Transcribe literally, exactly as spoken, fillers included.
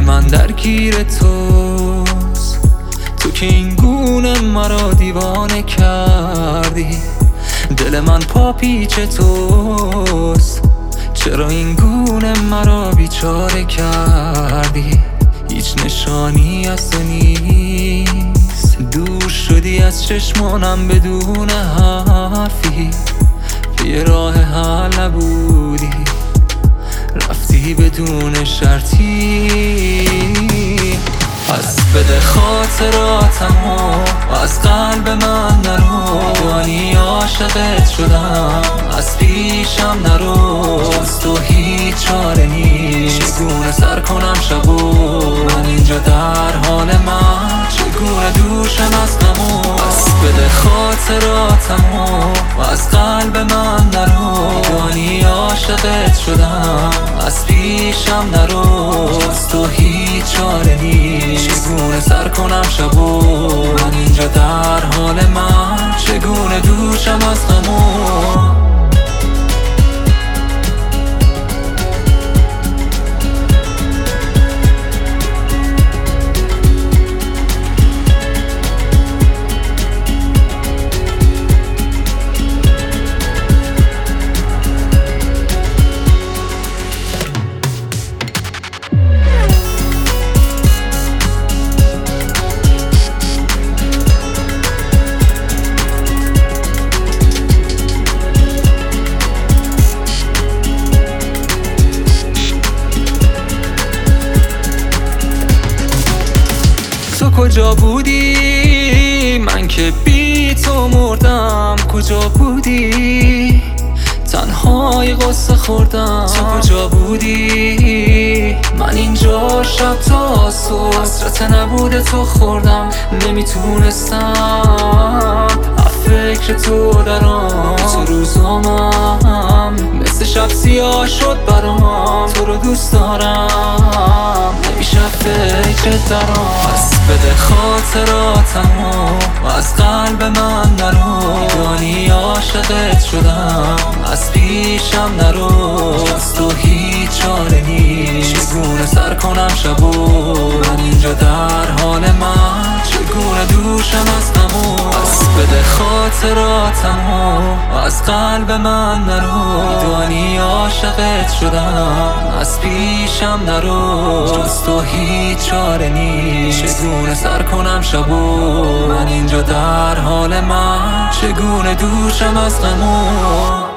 من درگیر توست، تو که این گونه مرا دیوانه کردی. دل من پا پیچ توست، چرا این گونه مرا بیچاره کردی. هیچ نشانی از تو نیست، دور شدی از چشمانم بدون حرفی. یه راه حل نبودی، رفتی بدون شرطی. پس بده خاطراتمو از قلب من نرو، دانی عاشقت شدم از پیشم نرو. جز تو هیچ چاره نیست، چگونه سر کنم شبو من اینجا در حال من، چگونه دوشم از غمو. پس بده خاطراتمو از قلب من نرو، دانی عاشقت شدم از پیشم نرو. جز تو هیچ چاره نیست، چگونه سر کنم شبو من اینجا در حال من، چگونه دوشم از غمو. کجا بودی؟ من که بی تو مردم. کجا بودی؟ تنهای قصه خوردم. تو کجا بودی؟ من اینجا شب تا صبح حسرت نبوده تو خوردم. نمیتونستم فکر تو درام، تو روزامم مثل شب سیاه شد برام. تو رو دوست دارم، نمیشه فکرت درام. پس بده خاطراتمو از قلب من نرو، دانی عاشقت شدم از پیشم نرو. جز تو هیچ چاره نیست، چگونه سر کنم شبو من اینجا در حال من، چگونه دوشم از غمو. پس بده خاطراتمو از قلب من نرو، دانی عاشقت شدم از پیشم نرو. جز تو هیچ چاره نیست، چگونه سر کنم شبو من اینجا در حال من، چگونه دوشم از غمو.